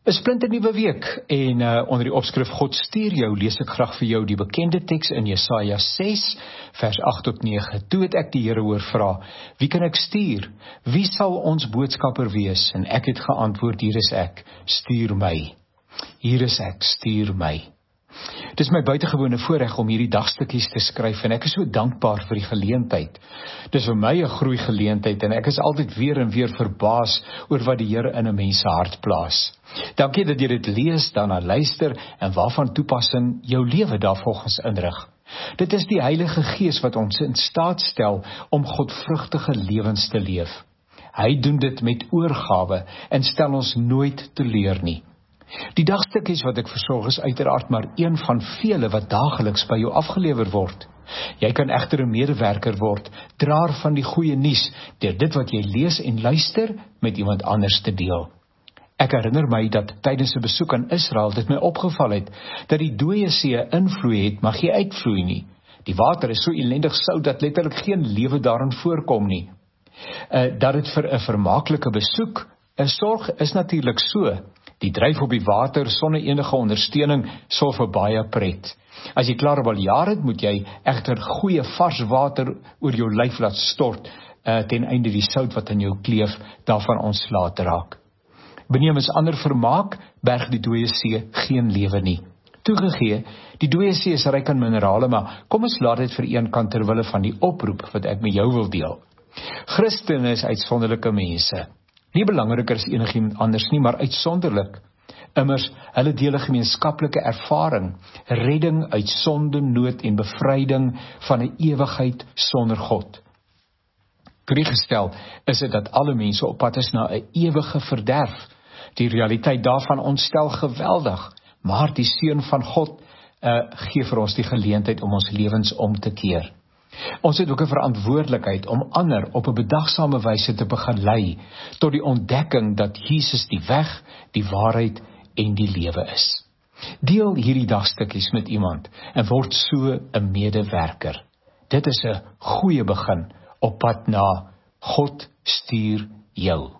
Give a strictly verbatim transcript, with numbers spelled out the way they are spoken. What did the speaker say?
'n splinternuwe week en uh, onder die opskrif God stuur jou, lees ek graag vir jou die bekende teks in Jesaja ses, vers agt tot nege. Toe het ek die Here hoor vra, wie kan ek stuur? Wie sal ons boodskapper wees? En ek het geantwoord, hier is ek, stuur my. Hier is ek, stuur my. Dit is my buitengewone voorreg om hierdie dagstukkies te skryf en ek is so dankbaar vir die geleentheid. Dit is vir my 'n groei geleentheid en ek is altyd weer en weer verbaas oor wat die Here in 'n mens se hart plaas. Dankie dat jy dit lees, daarna luister en waarvan toepassing jou lewe daarvolgens inrig. Dit is die Heilige Gees wat ons in staat stel om godvrugtige lewens te leef. Hy doen dit met oorgawe en stel ons nooit teleur nie. Die dagstukkies wat ek versorg is uiteraard maar een van vele wat daagliks by jou afgelewer word. Jy kan egter 'n medewerker word, draer van die goeie nuus, deur dit wat jy lees en luister met iemand anders te deel. Ek herinner my dat tydens 'n besoek aan Israel dit my opgeval het, dat die dooie see invloei het, maar geen uitvloei nie. Die water is so elendig sout dat letterlik geen lewe daarin voorkom nie. Uh, dat dit vir 'n vermaaklike besoek 'n sorg is natuurlik so. Die dryf op die water sonder enige ondersteuning sorg vir baie pret. As jy klaar wil jaar het, moet jy egter goeie vars water oor jou lyf laat stort, uh, ten einde die sout wat in jou kleef daarvan ontslae te raak. Benewens ander vermaak, berg die dooie see geen lewe nie. Toegegee, die dooie see is ryk aan minerale, maar kom ons laat dit vir een kant ter wille van die oproep wat ek met jou wil deel. Christene is uitsonderlike mense. Nie belangriker as enigiemand anders nie, maar uitsonderlik. Immers, hulle deel 'n gemeenskaplike ervaring, redding uit sonde, nood en bevryding van 'n ewigheid sonder God. Kriegstel is dit dat alle mense op pad is na 'n ewige verderf. Die realiteit daarvan ontstel geweldig, maar die Seun van God uh, gee vir ons die geleentheid om ons lewens om te keer. Ons het ook 'n verantwoordelikheid om ander op 'n bedagsame wyse te begelei tot die ontdekking dat Jesus die weg, die waarheid en die lewe is. Deel hierdie dagstukkies met iemand en word so 'n medewerker. Dit is 'n goeie begin op pad na God stuur jou.